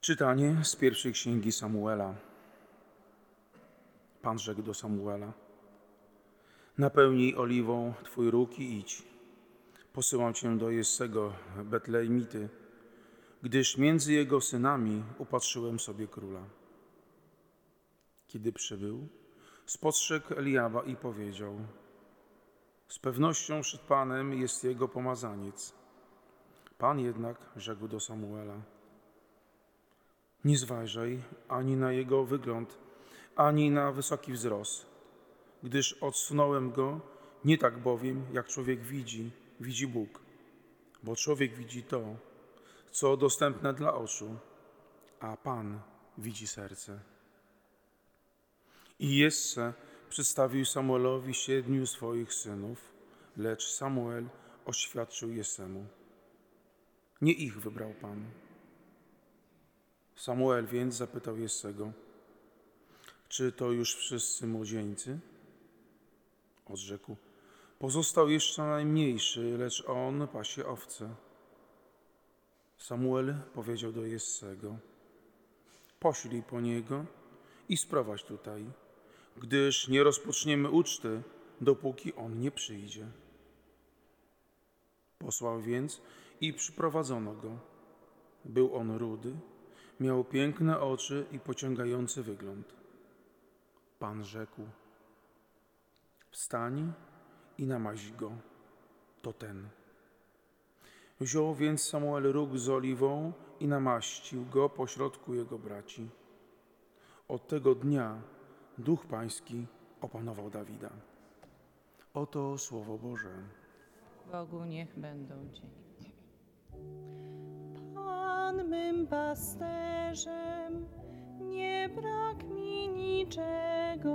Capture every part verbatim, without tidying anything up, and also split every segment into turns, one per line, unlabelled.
Czytanie z pierwszej księgi Samuela. Pan rzekł do Samuela: napełnij oliwą twój róg i idź. Posyłam cię do Jessego Betlejmity, gdyż między jego synami upatrzyłem sobie króla. Kiedy przybył, spostrzegł Eliaba i powiedział: z pewnością przed Panem jest jego pomazaniec. Pan jednak rzekł do Samuela: nie zważaj ani na jego wygląd, ani na wysoki wzrost, gdyż odsunąłem go, nie tak bowiem, jak człowiek widzi, widzi Bóg. Bo człowiek widzi to, co dostępne dla oczu, a Pan widzi serce. I Jesse przedstawił Samuelowi siedmiu swoich synów, lecz Samuel oświadczył Jessemu: nie ich wybrał Pan. Samuel więc zapytał Jessego: czy to już wszyscy młodzieńcy? Odrzekł: pozostał jeszcze najmniejszy, lecz on pasie owce. Samuel powiedział do Jessego: poślij po niego i sprowadź tutaj, gdyż nie rozpoczniemy uczty, dopóki on nie przyjdzie. Posłał więc i przyprowadzono go. Był on rudy, miał piękne oczy i pociągający wygląd. Pan rzekł: wstań i namaź go, to ten. Wziął więc Samuel róg z oliwą i namaścił go pośrodku jego braci. Od tego dnia Duch Pański opanował Dawida. Oto Słowo Boże.
Bogu niech będą dzięki. Pan mym pasterzem, nie brak mi niczego.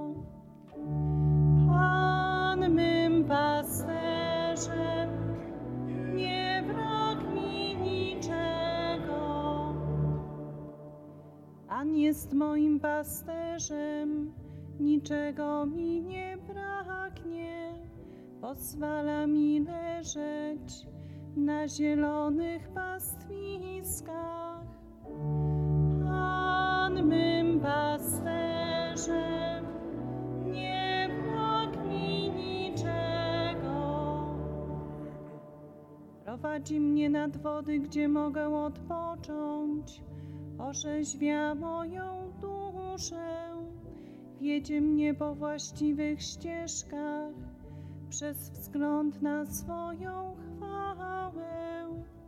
Pan mym pasterzem, nie brak mi niczego. Pan jest moim pasterzem, niczego mi nie braknie. Pozwala mi leżeć na zielonych pastwiskach. Pan mym pasterzem, nie brak mi niczego. Prowadzi mnie nad wody, gdzie mogę odpocząć. Orzeźwia moją duszę. Wiedzie mnie po właściwych ścieżkach, przez wzgląd na swoją chwałę.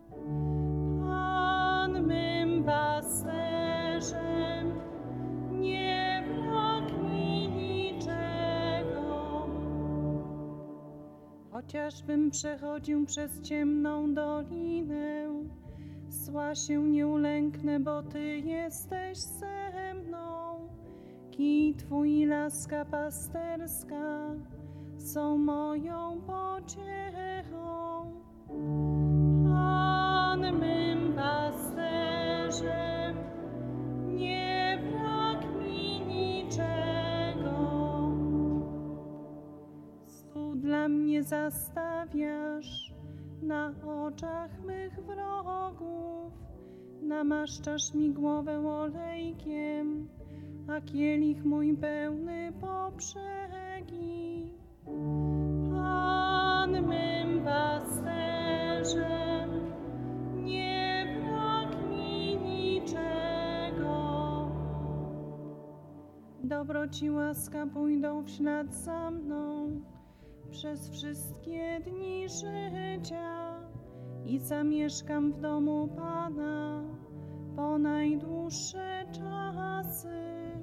Pan mym pasterzem, nie brak mi niczego. Chociażbym przechodził przez ciemną dolinę, zła się nie ulęknę, bo Ty jesteś ze mną. Kij Twój i laska pasterska są moją pociechą. Pan mym pasterzem, nie brak mi niczego. Stół dla mnie zastawiasz na oczach mych wrogów, namaszczasz mi głowę olejkiem, a kielich mój pełny poprzegi. Pan mym pasterzem, nie brak mi niczego. Dobroć i łaska pójdą w ślad za mną przez wszystkie dni życia i zamieszkam w domu Pana po najdłuższe czasy.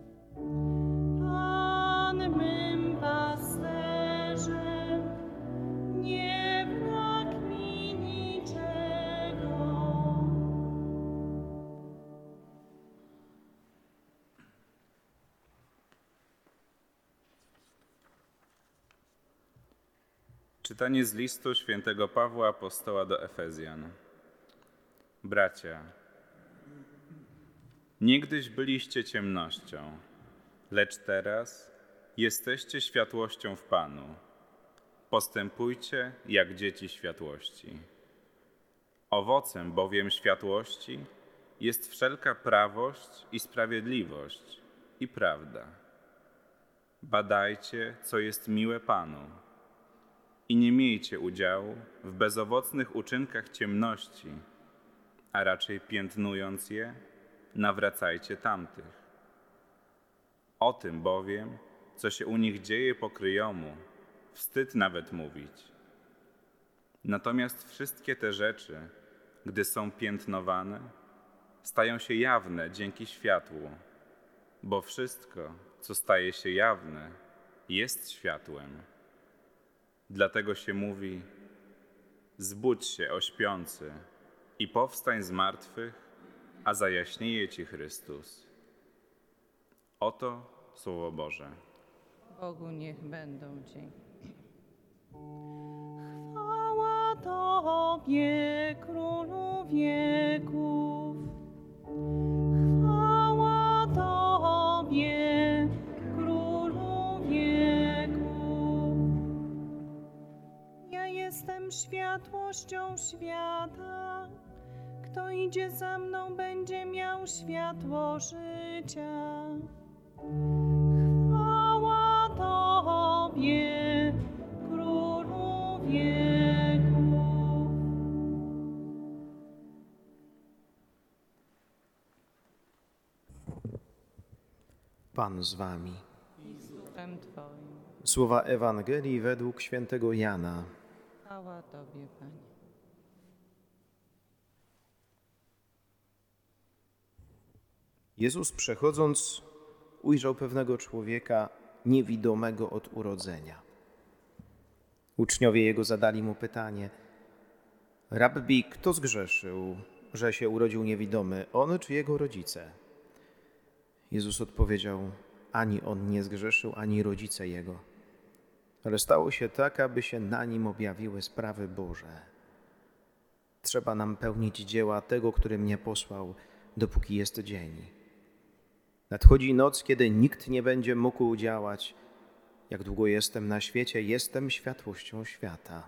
Pan mym pasterzem, nie brak mi niczego.
Czytanie z listu świętego Pawła apostoła do Efezjan. Bracia, niegdyś byliście ciemnością, lecz teraz jesteście światłością w Panu. Postępujcie jak dzieci światłości. Owocem bowiem światłości jest wszelka prawość i sprawiedliwość i prawda. Badajcie, co jest miłe Panu i nie miejcie udziału w bezowocnych uczynkach ciemności, a raczej piętnując je, nawracajcie tamtych. O tym bowiem, co się u nich dzieje pokryjomu, wstyd nawet mówić. Natomiast wszystkie te rzeczy, gdy są piętnowane, stają się jawne dzięki światłu, bo wszystko, co staje się jawne, jest światłem. Dlatego się mówi: zbudź się, o śpiący, i powstań z martwych, a zajaśnieje ci Chrystus. Oto Słowo Boże.
Bogu niech będą dzięki. Chwała Tobie, Królu wieków. Chwała Tobie, Królu wieków. Ja jestem światłością świata. Kto idzie za mną, będzie miał światło życia. Chwała Tobie, Królu wieków.
Pan z wami.
I z duchem Twoim.
Słowa Ewangelii według świętego Jana.
Chwała Tobie, Panie.
Jezus, przechodząc, ujrzał pewnego człowieka niewidomego od urodzenia. Uczniowie jego zadali mu pytanie: Rabbi, kto zgrzeszył, że się urodził niewidomy, on czy jego rodzice? Jezus odpowiedział: ani on nie zgrzeszył, ani rodzice jego, ale stało się tak, aby się na nim objawiły sprawy Boże. Trzeba nam pełnić dzieła tego, który mnie posłał, dopóki jest dzień. Nadchodzi noc, kiedy nikt nie będzie mógł działać. Jak długo jestem na świecie, jestem światłością świata.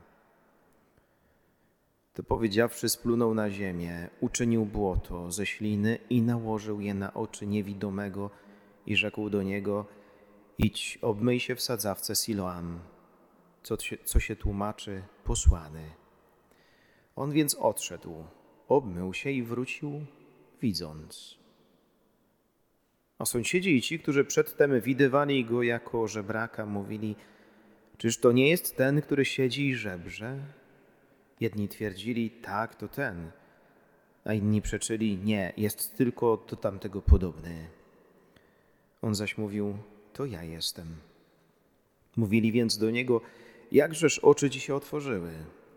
To powiedziawszy, splunął na ziemię, uczynił błoto ze śliny i nałożył je na oczy niewidomego i rzekł do niego: idź, obmyj się w sadzawce Siloam, co się, co się tłumaczy posłany. On więc odszedł, obmył się i wrócił, widząc. A sąsiedzi i ci, którzy przedtem widywali go jako żebraka, mówili: czyż to nie jest ten, który siedzi i żebrze? Jedni twierdzili: tak, to ten, a inni przeczyli: nie, jest tylko do tamtego podobny. On zaś mówił: to ja jestem. Mówili więc do niego: jakżeż oczy ci się otworzyły?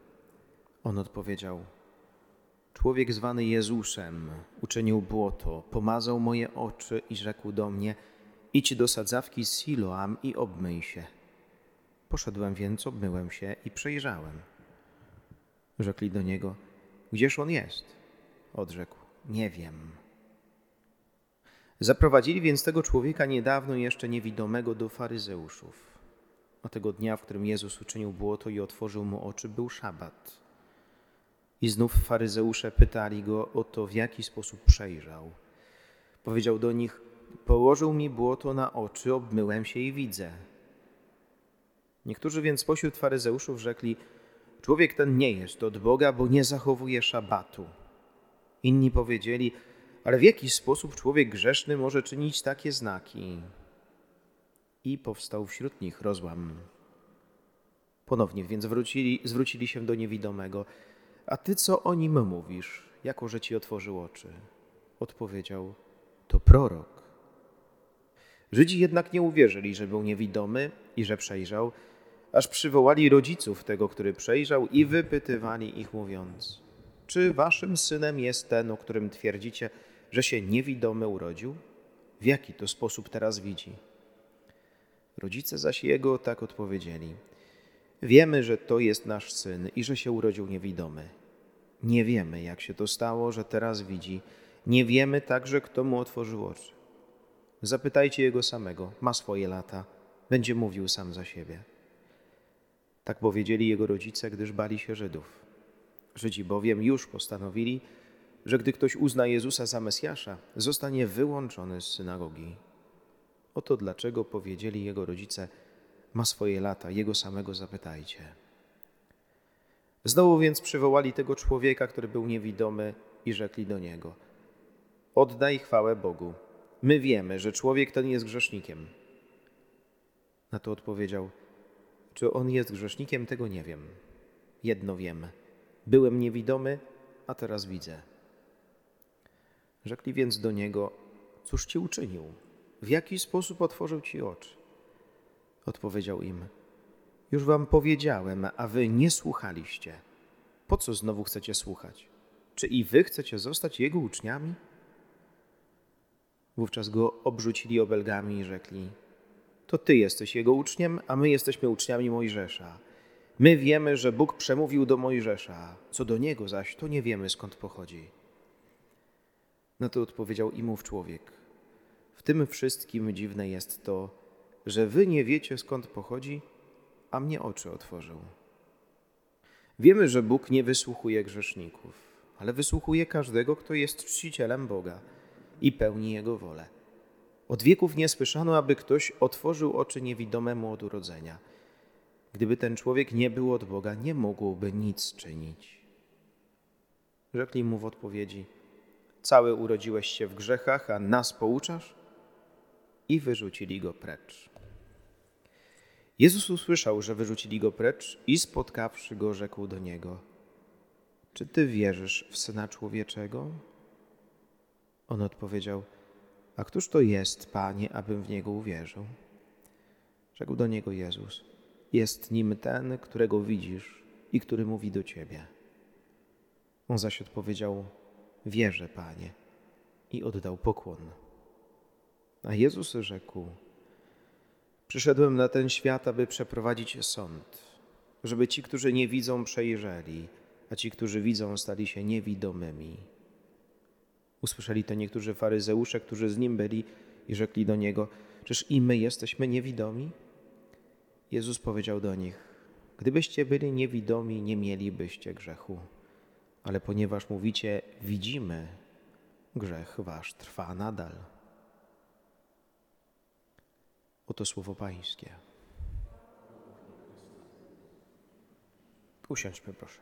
On odpowiedział: człowiek zwany Jezusem uczynił błoto, pomazał moje oczy i rzekł do mnie: idź do sadzawki Siloam i obmyj się. Poszedłem więc, obmyłem się i przejrzałem. Rzekli do niego: gdzież on jest? Odrzekł: nie wiem. Zaprowadzili więc tego człowieka niedawno jeszcze niewidomego do faryzeuszów. A tego dnia, w którym Jezus uczynił błoto i otworzył mu oczy, był szabat. I znów faryzeusze pytali go o to, w jaki sposób przejrzał. Powiedział do nich: położył mi błoto na oczy, obmyłem się i widzę. Niektórzy więc spośród faryzeuszów rzekli: człowiek ten nie jest od Boga, bo nie zachowuje szabatu. Inni powiedzieli: ale w jaki sposób człowiek grzeszny może czynić takie znaki? I powstał wśród nich rozłam. Ponownie więc wrócili, zwrócili się do niewidomego: a ty co o nim mówisz, jako że ci otworzył oczy? Odpowiedział: to prorok. Żydzi jednak nie uwierzyli, że był niewidomy i że przejrzał, aż przywołali rodziców tego, który przejrzał, i wypytywali ich, mówiąc: czy waszym synem jest ten, o którym twierdzicie, że się niewidomy urodził? W jaki to sposób teraz widzi? Rodzice zaś jego tak odpowiedzieli: wiemy, że to jest nasz syn i że się urodził niewidomy. Nie wiemy, jak się to stało, że teraz widzi. Nie wiemy także, kto mu otworzył oczy. Zapytajcie jego samego, ma swoje lata, będzie mówił sam za siebie. Tak powiedzieli jego rodzice, gdyż bali się Żydów. Żydzi bowiem już postanowili, że gdy ktoś uzna Jezusa za Mesjasza, zostanie wyłączony z synagogi. Oto dlaczego powiedzieli jego rodzice: ma swoje lata, jego samego zapytajcie. Znowu więc przywołali tego człowieka, który był niewidomy, i rzekli do niego: oddaj chwałę Bogu. My wiemy, że człowiek ten jest grzesznikiem. Na to odpowiedział: czy on jest grzesznikiem, tego nie wiem. Jedno wiem: byłem niewidomy, a teraz widzę. Rzekli więc do niego: cóż ci uczynił? W jaki sposób otworzył ci oczy? Odpowiedział im: już wam powiedziałem, a wy nie słuchaliście. Po co znowu chcecie słuchać? Czy i wy chcecie zostać jego uczniami? Wówczas go obrzucili obelgami i rzekli: to ty jesteś jego uczniem, a my jesteśmy uczniami Mojżesza. My wiemy, że Bóg przemówił do Mojżesza, co do niego zaś to nie wiemy, skąd pochodzi. Na to odpowiedział im ów człowiek: w tym wszystkim dziwne jest to, że wy nie wiecie, skąd pochodzi, a mnie oczy otworzył. Wiemy, że Bóg nie wysłuchuje grzeszników, ale wysłuchuje każdego, kto jest czcicielem Boga i pełni Jego wolę. Od wieków nie słyszano, aby ktoś otworzył oczy niewidomemu od urodzenia. Gdyby ten człowiek nie był od Boga, nie mógłby nic czynić. Rzekli mu w odpowiedzi: cały urodziłeś się w grzechach, a nas pouczasz? I wyrzucili go precz. Jezus usłyszał, że wyrzucili go precz i spotkawszy go, rzekł do niego: czy ty wierzysz w Syna Człowieczego? On odpowiedział: a któż to jest, Panie, abym w Niego uwierzył? Rzekł do niego Jezus: jest nim ten, którego widzisz i który mówi do ciebie. On zaś odpowiedział: wierzę, Panie, i oddał pokłon. A Jezus rzekł: przyszedłem na ten świat, aby przeprowadzić sąd, żeby ci, którzy nie widzą, przejrzeli, a ci, którzy widzą, stali się niewidomymi. Usłyszeli to niektórzy faryzeusze, którzy z nim byli, i rzekli do niego: czyż i my jesteśmy niewidomi? Jezus powiedział do nich: gdybyście byli niewidomi, nie mielibyście grzechu, ale ponieważ mówicie: widzimy, grzech wasz trwa nadal. Oto słowo Pańskie. Usiądźmy, proszę.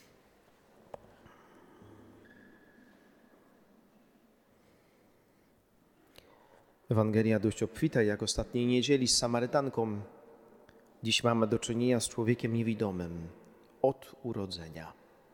Ewangelia dość obfita, jak ostatniej niedzieli z Samarytanką. Dziś mamy do czynienia z człowiekiem niewidomym od urodzenia.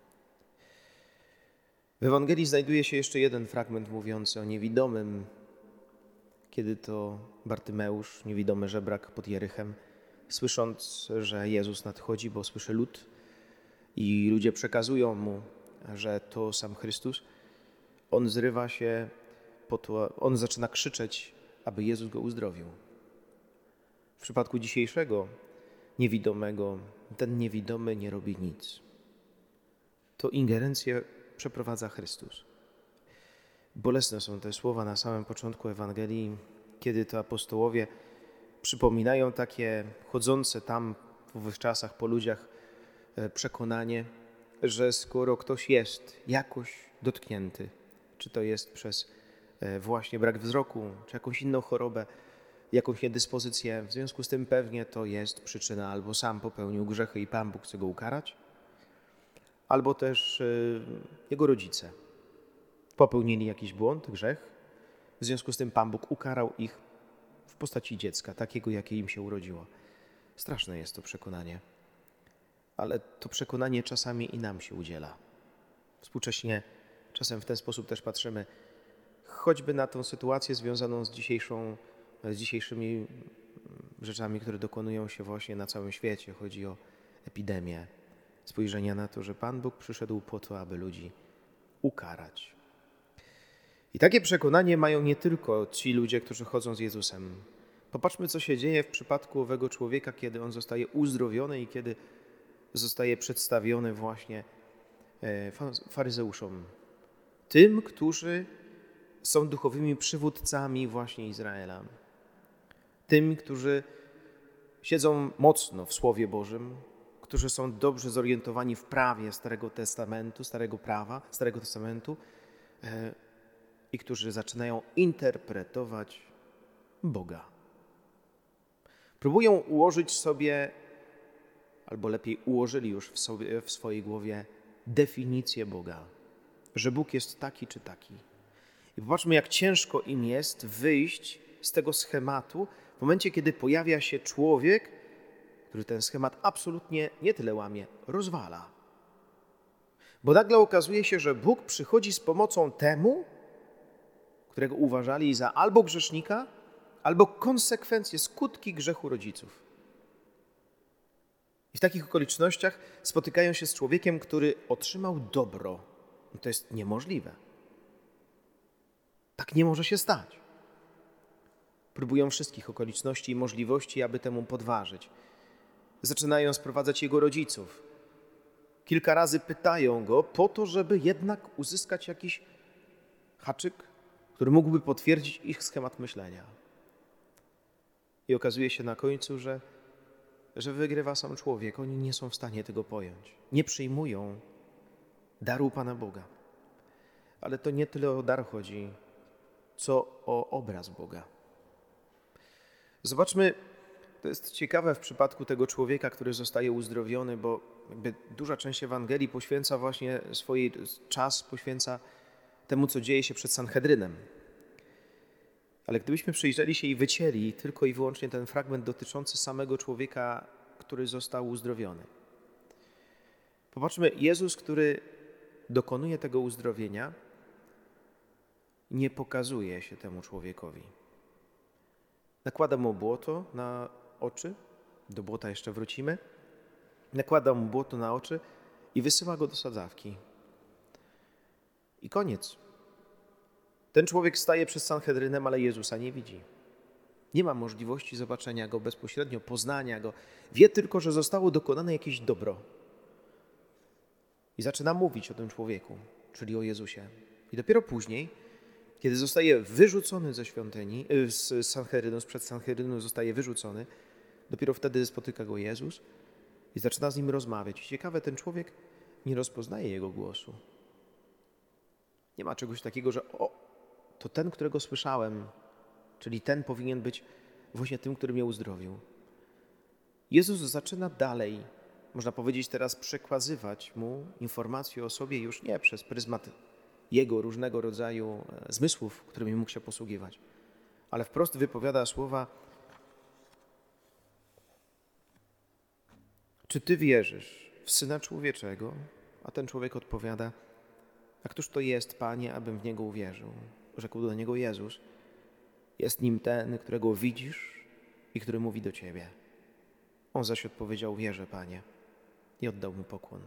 W Ewangelii znajduje się jeszcze jeden fragment mówiący o niewidomym, kiedy to Bartymeusz, niewidomy żebrak pod Jerychem, słysząc, że Jezus nadchodzi, bo słyszy lud i ludzie przekazują mu, że to sam Chrystus, on zrywa się, po to, on zaczyna krzyczeć, aby Jezus go uzdrowił. W przypadku dzisiejszego niewidomego, ten niewidomy nie robi nic. To ingerencję przeprowadza Chrystus. Bolesne są te słowa na samym początku Ewangelii, kiedy to apostołowie przypominają takie chodzące tam w owych czasach po ludziach przekonanie, że skoro ktoś jest jakoś dotknięty, czy to jest przez właśnie brak wzroku, czy jakąś inną chorobę, jakąś niedyspozycję, w związku z tym pewnie to jest przyczyna albo sam popełnił grzechy i Pan Bóg chce go ukarać, albo też jego rodzice popełnili jakiś błąd, grzech, w związku z tym Pan Bóg ukarał ich w postaci dziecka, takiego, jakie im się urodziło. Straszne jest to przekonanie, ale to przekonanie czasami i nam się udziela. Współcześnie czasem w ten sposób też patrzymy, choćby na tą sytuację związaną z, dzisiejszą, z dzisiejszymi rzeczami, które dokonują się właśnie na całym świecie. Chodzi o epidemię, spojrzenia na to, że Pan Bóg przyszedł po to, aby ludzi ukarać. I takie przekonanie mają nie tylko ci ludzie, którzy chodzą z Jezusem. Popatrzmy, co się dzieje w przypadku owego człowieka, kiedy on zostaje uzdrowiony i kiedy zostaje przedstawiony właśnie faryzeuszom. Tym, którzy są duchowymi przywódcami właśnie Izraela. Tym, którzy siedzą mocno w Słowie Bożym, którzy są dobrze zorientowani w prawie Starego Testamentu, Starego Prawa, Starego Testamentu e, i którzy zaczynają interpretować Boga. Próbują ułożyć sobie, albo lepiej ułożyli już w, sobie, w swojej głowie definicję Boga, że Bóg jest taki czy taki. I popatrzmy, jak ciężko im jest wyjść z tego schematu w momencie, kiedy pojawia się człowiek, który ten schemat absolutnie nie tyle łamie, rozwala. Bo nagle okazuje się, że Bóg przychodzi z pomocą temu, którego uważali za albo grzesznika, albo konsekwencje, skutki grzechu rodziców. I w takich okolicznościach spotykają się z człowiekiem, który otrzymał dobro. To jest niemożliwe. Tak nie może się stać. Próbują wszystkich okoliczności i możliwości, aby temu podważyć. Zaczynają sprowadzać jego rodziców. Kilka razy pytają go po to, żeby jednak uzyskać jakiś haczyk, który mógłby potwierdzić ich schemat myślenia. I okazuje się na końcu, że, że wygrywa sam człowiek. Oni nie są w stanie tego pojąć. Nie przyjmują daru Pana Boga. Ale to nie tyle o dar chodzi, co o obraz Boga. Zobaczmy, to jest ciekawe w przypadku tego człowieka, który zostaje uzdrowiony, bo jakby duża część Ewangelii poświęca właśnie swój czas, poświęca temu, co dzieje się przed Sanhedrynem. Ale gdybyśmy przyjrzeli się i wycięli tylko i wyłącznie ten fragment dotyczący samego człowieka, który został uzdrowiony. Popatrzmy, Jezus, który dokonuje tego uzdrowienia, nie pokazuje się temu człowiekowi. Nakłada mu błoto na oczy, do błota jeszcze wrócimy, nakłada mu błoto na oczy i wysyła go do sadzawki. I koniec. Ten człowiek staje przed Sanhedrynem, ale Jezusa nie widzi. Nie ma możliwości zobaczenia go bezpośrednio, poznania go. Wie tylko, że zostało dokonane jakieś dobro. I zaczyna mówić o tym człowieku, czyli o Jezusie. I dopiero później, kiedy zostaje wyrzucony ze świątyni, z Sanhedrynu, sprzed Sanhedrynu zostaje wyrzucony, dopiero wtedy spotyka go Jezus i zaczyna z nim rozmawiać. I ciekawe, ten człowiek nie rozpoznaje jego głosu. Nie ma czegoś takiego, że o, to ten, którego słyszałem, czyli ten powinien być właśnie tym, który mnie uzdrowił. Jezus zaczyna dalej, można powiedzieć teraz, przekazywać mu informacje o sobie już nie przez pryzmat jego różnego rodzaju zmysłów, którymi mógł się posługiwać, ale wprost wypowiada słowa: czy ty wierzysz w Syna Człowieczego? A ten człowiek odpowiada: a któż to jest, Panie, abym w Niego uwierzył? Rzekł do niego Jezus: jest nim ten, którego widzisz i który mówi do ciebie. On zaś odpowiedział: wierzę, Panie, i oddał mu pokłon.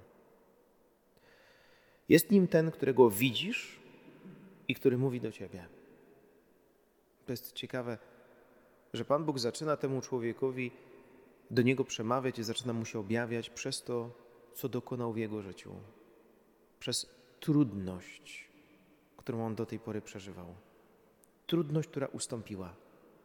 Jest nim ten, którego widzisz i który mówi do ciebie. To jest ciekawe, że Pan Bóg zaczyna temu człowiekowi do niego przemawiać i zaczyna mu się objawiać przez to, co dokonał w jego życiu. Przez trudność, którą on do tej pory przeżywał. Trudność, która ustąpiła.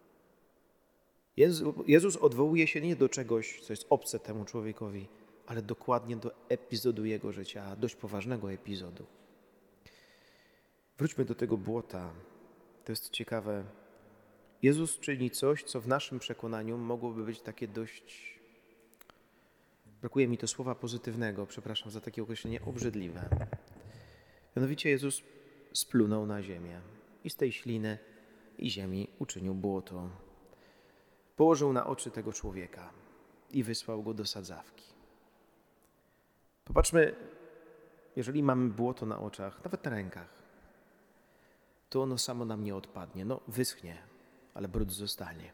Jezu, Jezus odwołuje się nie do czegoś, co jest obce temu człowiekowi, ale dokładnie do epizodu jego życia, dość poważnego epizodu. Wróćmy do tego błota. To jest ciekawe. Jezus czyni coś, co w naszym przekonaniu mogłoby być takie dość... Brakuje mi to słowa pozytywnego, przepraszam za takie określenie, obrzydliwe. Mianowicie Jezus splunął na ziemię i z tej śliny i ziemi uczynił błoto. Położył na oczy tego człowieka i wysłał go do sadzawki. Popatrzmy, jeżeli mamy błoto na oczach, nawet na rękach, to ono samo nam nie odpadnie. No, wyschnie, ale brud zostanie.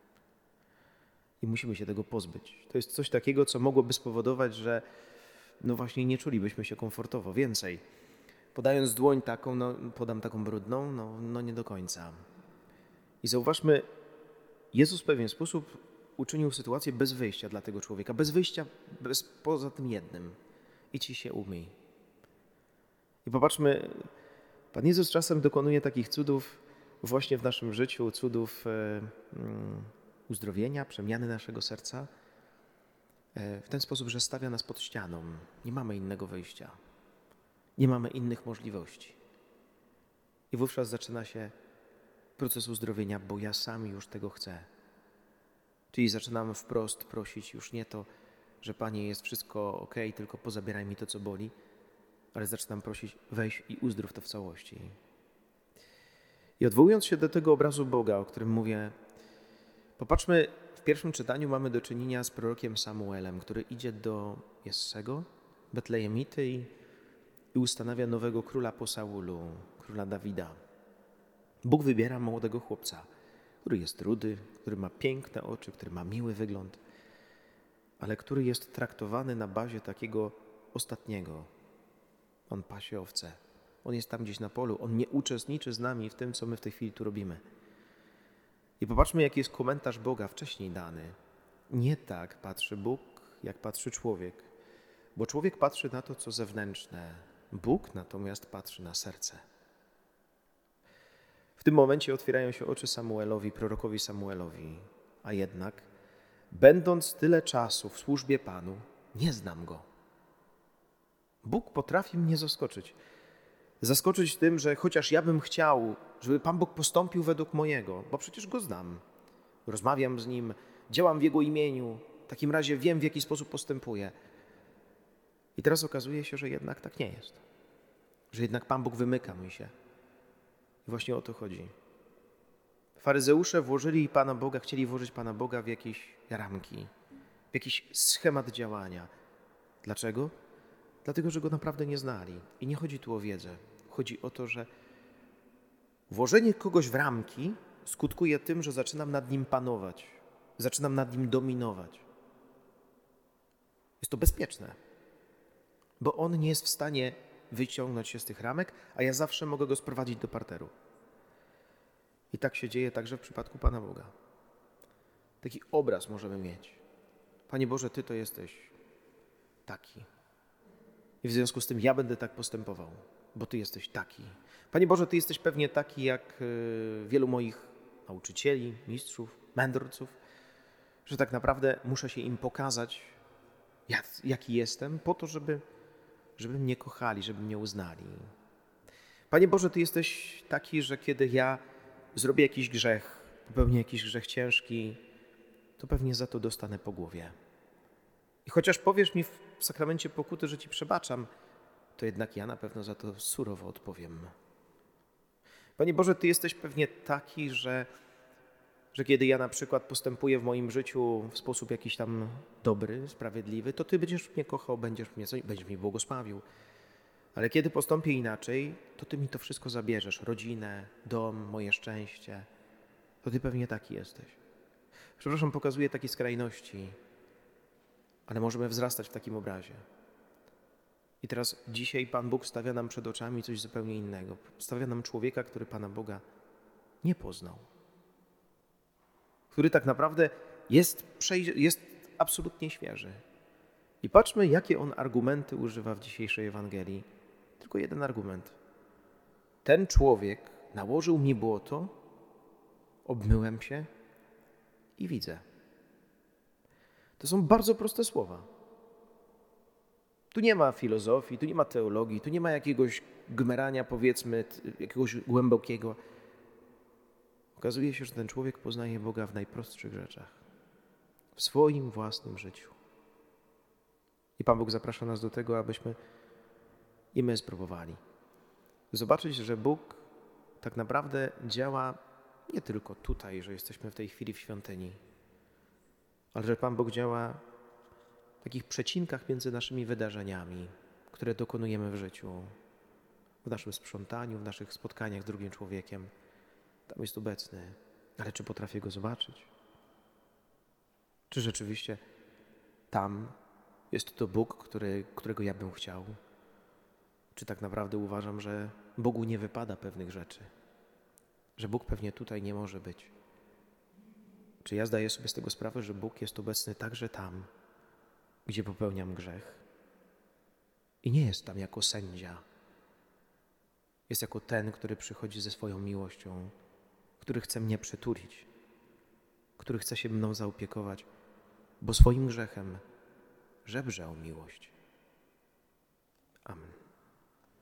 I musimy się tego pozbyć. To jest coś takiego, co mogłoby spowodować, że no właśnie nie czulibyśmy się komfortowo. Więcej, podając dłoń taką, no podam taką brudną, no, no nie do końca. I zauważmy, Jezus w pewien sposób uczynił sytuację bez wyjścia dla tego człowieka. Bez wyjścia, bez, poza tym jednym. Idź i się umyj. I popatrzmy, Pan Jezus czasem dokonuje takich cudów właśnie w naszym życiu, cudów e, um, uzdrowienia, przemiany naszego serca, e, w ten sposób, że stawia nas pod ścianą. Nie mamy innego wyjścia. Nie mamy innych możliwości. I wówczas zaczyna się proces uzdrowienia, bo ja sam już tego chcę. Czyli zaczynam wprost prosić już nie to, że Panie, jest wszystko ok, tylko pozabieraj mi to, co boli, ale zaczynam prosić, weź i uzdrów to w całości. I odwołując się do tego obrazu Boga, o którym mówię, popatrzmy, w pierwszym czytaniu mamy do czynienia z prorokiem Samuelem, który idzie do Jessego, Betlejemity i, i ustanawia nowego króla po Saulu, króla Dawida. Bóg wybiera młodego chłopca, który jest rudy, który ma piękne oczy, który ma miły wygląd, ale który jest traktowany na bazie takiego ostatniego. On pasie owce. On jest tam gdzieś na polu. On nie uczestniczy z nami w tym, co my w tej chwili tu robimy. I popatrzmy, jaki jest komentarz Boga wcześniej dany. Nie tak patrzy Bóg, jak patrzy człowiek. Bo człowiek patrzy na to, co zewnętrzne. Bóg natomiast patrzy na serce. W tym momencie otwierają się oczy Samuelowi, prorokowi Samuelowi. A jednak, będąc tyle czasu w służbie Panu, nie znam Go. Bóg potrafi mnie zaskoczyć. Zaskoczyć tym, że chociaż ja bym chciał, żeby Pan Bóg postąpił według mojego, bo przecież Go znam. Rozmawiam z Nim, działam w Jego imieniu, w takim razie wiem, w jaki sposób postępuję. I teraz okazuje się, że jednak tak nie jest. Że jednak Pan Bóg wymyka mi się. I właśnie o to chodzi. Faryzeusze włożyli Pana Boga, chcieli włożyć Pana Boga w jakieś ramki, w jakiś schemat działania. Dlaczego? Dlatego, że Go naprawdę nie znali. I nie chodzi tu o wiedzę. Chodzi o to, że włożenie kogoś w ramki skutkuje tym, że zaczynam nad nim panować. Zaczynam nad nim dominować. Jest to bezpieczne, bo on nie jest w stanie wyciągnąć się z tych ramek, a ja zawsze mogę go sprowadzić do parteru. I tak się dzieje także w przypadku Pana Boga. Taki obraz możemy mieć. Panie Boże, Ty to jesteś taki. I w związku z tym ja będę tak postępował, bo Ty jesteś taki. Panie Boże, Ty jesteś pewnie taki jak wielu moich nauczycieli, mistrzów, mędrców, że tak naprawdę muszę się im pokazać, jak, jaki jestem, po to, żeby, żeby mnie kochali, żeby mnie uznali. Panie Boże, Ty jesteś taki, że kiedy ja zrobię jakiś grzech, popełnię jakiś grzech ciężki, to pewnie za to dostanę po głowie. I chociaż powiesz mi w sakramencie pokuty, że Ci przebaczam, to jednak ja na pewno za to surowo odpowiem. Panie Boże, Ty jesteś pewnie taki, że, że kiedy ja na przykład postępuję w moim życiu w sposób jakiś tam dobry, sprawiedliwy, to Ty będziesz mnie kochał, będziesz mnie, będziesz mi błogosławił. Ale kiedy postąpię inaczej, to Ty mi to wszystko zabierzesz. Rodzinę, dom, moje szczęście. To Ty pewnie taki jesteś. Przepraszam, pokazuję takie skrajności, ale możemy wzrastać w takim obrazie. I teraz dzisiaj Pan Bóg stawia nam przed oczami coś zupełnie innego. Stawia nam człowieka, który Pana Boga nie poznał. Który tak naprawdę jest, jest absolutnie świeży. I patrzmy, jakie on argumenty używa w dzisiejszej Ewangelii. Tylko jeden argument. Ten człowiek nałożył mi błoto, obmyłem się i widzę. To są bardzo proste słowa. Tu nie ma filozofii, tu nie ma teologii, tu nie ma jakiegoś gmerania, powiedzmy, jakiegoś głębokiego. Okazuje się, że ten człowiek poznaje Boga w najprostszych rzeczach. W swoim własnym życiu. I Pan Bóg zaprasza nas do tego, abyśmy i my spróbowali zobaczyć, że Bóg tak naprawdę działa nie tylko tutaj, że jesteśmy w tej chwili w świątyni, ale że Pan Bóg działa w takich przecinkach między naszymi wydarzeniami, które dokonujemy w życiu, w naszym sprzątaniu, w naszych spotkaniach z drugim człowiekiem. Tam jest obecny, ale czy potrafię Go zobaczyć? Czy rzeczywiście tam jest to Bóg, który, którego ja bym chciał? Czy tak naprawdę uważam, że Bogu nie wypada pewnych rzeczy? Że Bóg pewnie tutaj nie może być? Czy ja zdaję sobie z tego sprawę, że Bóg jest obecny także tam, gdzie popełniam grzech? I nie jest tam jako sędzia. Jest jako ten, który przychodzi ze swoją miłością, który chce mnie przytulić, który chce się mną zaopiekować, bo swoim grzechem żebrze o miłość. Amen.